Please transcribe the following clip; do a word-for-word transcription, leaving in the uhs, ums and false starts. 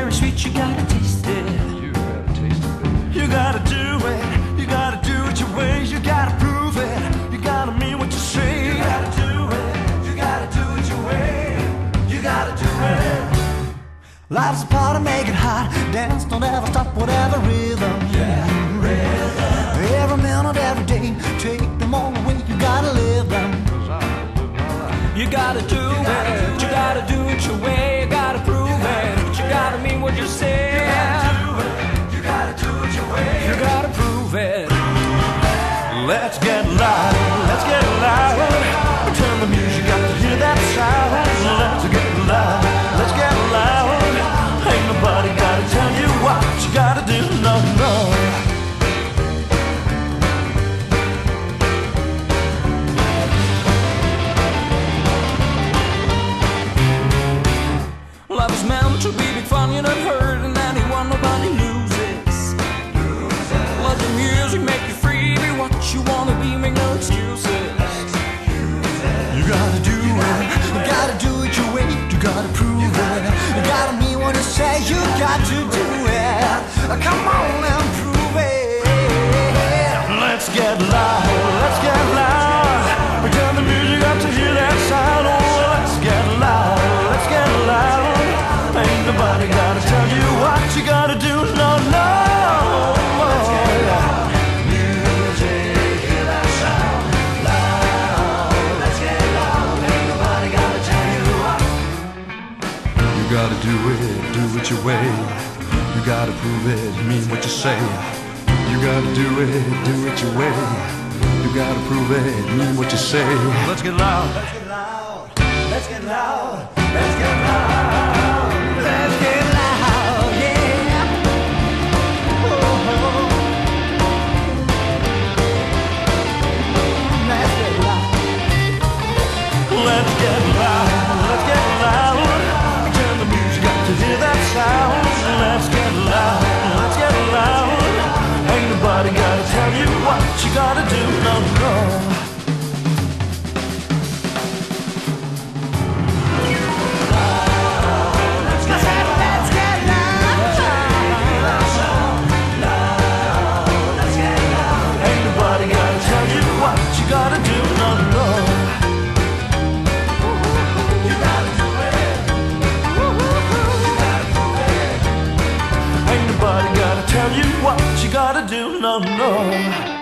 very sweet, you gotta taste it. You gotta taste it, baby. You gotta do it, you gotta do it your way. You gotta prove it, you gotta mean what you say. You gotta do it, you gotta do it your way. You gotta do it. Life's a party, make it hot. Dance, don't ever stop, whatever rhythm. Yeah, rhythm. Every minute, every day, take them all away. You gotta live them. You gotta do it, you gotta do it your way. You gotta prove it, but you gotta mean what you say. You gotta do it, you gotta do it your way. You gotta prove it. Let's get loud, let's get loud. Turn the music up to hear that sound. Let's get loud, let's get loud. Ain't nobody gotta tell you what you gotta do, no, no. Love is meant to be big fun, you're not hurting anyone, nobody loses. Let the music make you free, be what you wanna be, make no excuses. You gotta do it, you gotta do it your way. You gotta prove it, you gotta mean what you say. You got to do it, come on and prove it. Let's get loud, let's get loud. We turn the music up to hear that sound. Oh, let's get loud, let's get loud. Ain't nobody gotta tell you what you gotta do, no, no. Let's get loud. Music, hear that sound. Loud, let's get loud. Ain't nobody gotta tell you what. You gotta do it, do it your way. You gotta prove it, mean what you say. You gotta do it, do it your way. You gotta prove it, mean what you say. Let's get loud. Let's get loud. Let's get loud. Let's get loud. Let's get loud, yeah. Oh, let's get loud. Let's get loud. Let's get loud. Turn the music up to hear that sound. Let's get loud. Let's get loud. Ain't nobody gotta tell you what you gotta do, no, no. You gotta do, no, no. You gotta do it. You gotta do it. Ain't nobody gotta tell you what you gotta do, no, no.